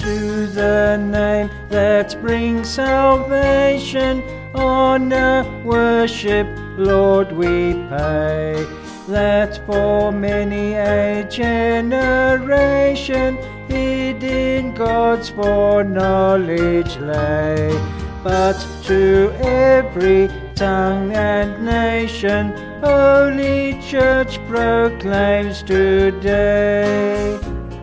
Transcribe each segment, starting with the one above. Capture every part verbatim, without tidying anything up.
to the name that brings salvation. Honor, worship, Lord, we pay, that for many a generation hid in God's foreknowledge lay. But to every tongue and nation, Holy Church proclaims today.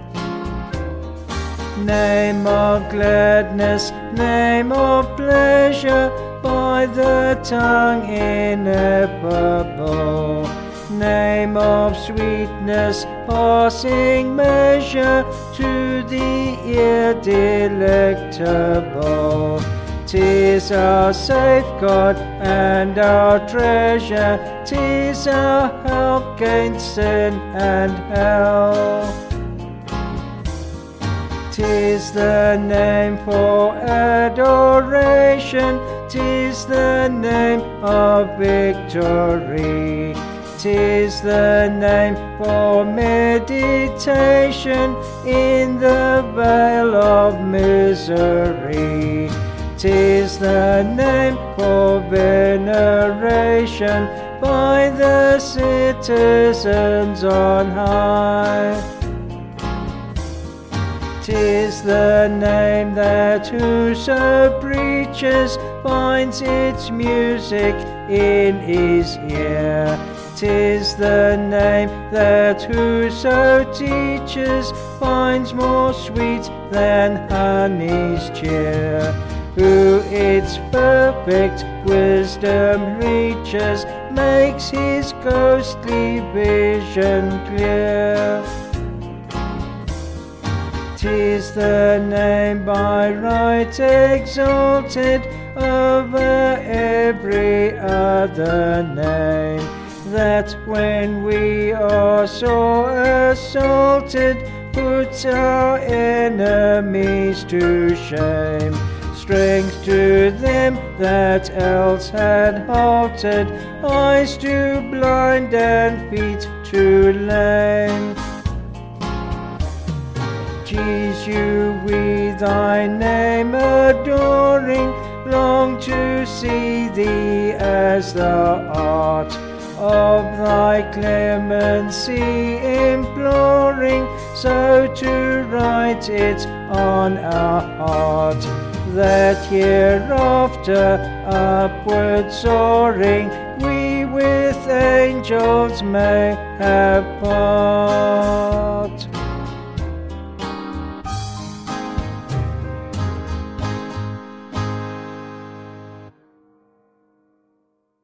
Name of gladness, name of pleasure, by the tongue ineffable. Name of sweetness, passing measure, to the ear delectable. 'Tis our safeguard and our treasure, 'tis our help gainst sin and hell. 'Tis the name for adoration, 'tis the name of victory. 'Tis the name for meditation in the vale of misery. 'Tis the name for veneration by the citizens on high. 'Tis the name that whoso preaches finds its music in his ear. 'Tis the name that whoso teaches finds more sweet than honey's cheer. Who its perfect wisdom reaches, makes his ghostly vision clear. 'Tis the name by right exalted over every other name, that when we are sore assaulted, puts our enemies to shame. Strength to them that else had halted, eyes to blind and feet to lame. Jesus, we thy name adoring, long to see thee as thou art, of thy clemency imploring, so to write it on our heart, that hereafter upward soaring, we with angels may have part.